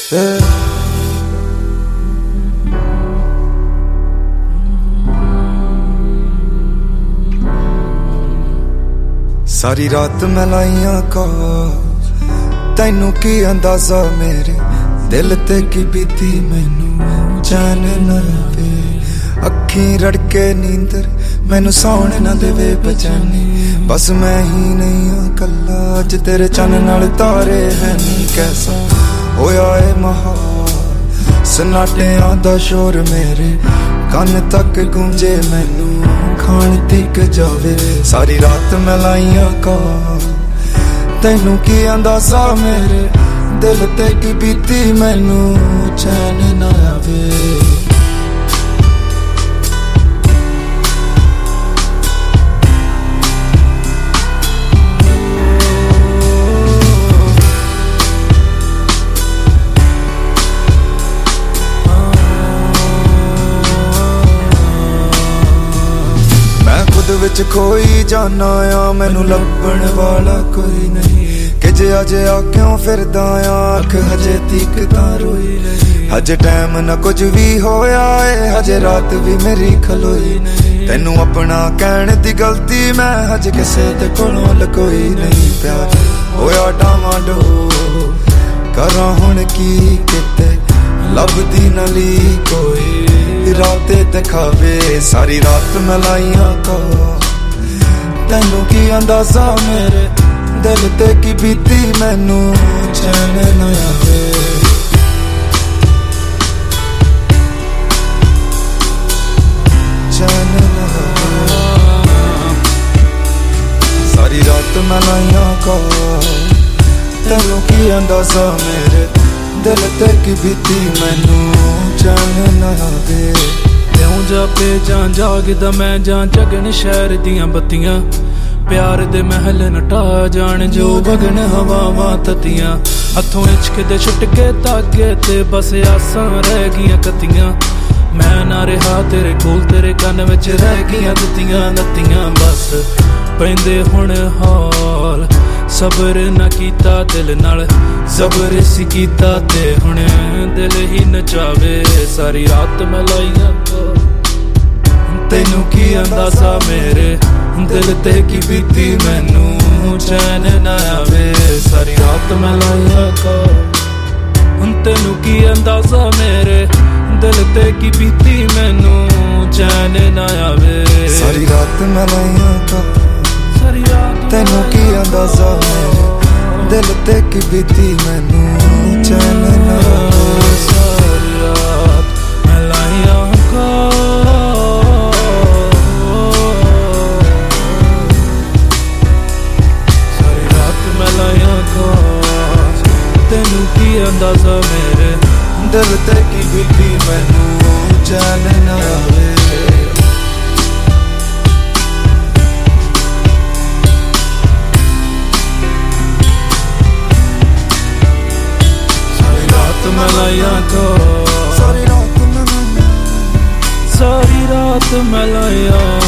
सारी रात मैं लाइया कॉल तैनू की अंदाजा मेरे दिल ते की बीती मैनू चैन ना आवे अखी रड़के नींदर मैनू सौण ना देवे बचानी बस मैं ही नहीं हाँ कल्ला अज तेरे चन नाल तारे है नी कैसा होया ए महाल सन्नाटियां दा शोर मेरे कान तक गूंजे मैनू खान तिक जावे सारी रात मैं लाइया कॉल तैनू की अंदाजा मेरे दिल ते की बीती मैनू चैन ना आवे विच खोई जाना आ मैनू लभण वाला कोई नहीं कि जे अज आ क्यों फिरदा आ अख हजे तक तां रोई नहीं हजे टाइम ना कुछ भी होया है हजे रात भी मेरी खलोई नहीं तैनू अपना कहण दी गलती मैं हजे किसे ते कोलों लकोई नहीं प्यार होया डावाडो करां हुण की किते लभदी नली कोई राते दिखावे सारी रात मैं लाइया कॉल तैनू की अंदाजा मेरे दिल ते की बीती मैनू चैन ना आवे चैन ना आवे सारी रात मैं लाइया कॉल तैनू की अंदाजा मेरे दिल ते की बीती मैनू चैन ना आवे त्यों जापे जां जागदा मैं जां जगन शहर दियां बत्तियां प्यार दे महल नटा जान जो बगन हवावां ततियां हथों इश्क दे छुट के धागे ते बस आसां रह गियां कतियां मैं ना रहा तेरे कोल तेरे कन विच रह गियां दित्तियां नत्तियां बस पैंदे हुण हाल सबर ना कीता दिल नाल सबर सी कीता ते हुण दिल ही नचावे सारी रात मैं लाइया तैनू की अंदाजा मेरे दिल ते की बीती मैनू चैन ना आवे सारी रात मैं लाइया तैनू की अंदाजा मेरे दिल ते की बीती मैनू चैन ना आवे सारी रात मैं लाइया तैनू की अंदाजा मेरे दिल ते की बीती मैनू चैन ना आवे सारी रात मैं लाइया तैनू की अंदाजा मेरे दिल ते की बीती मैनू चैन ना आवे सारी रात मैं लाइया सारी रात मैं सारी रात मैं लाइया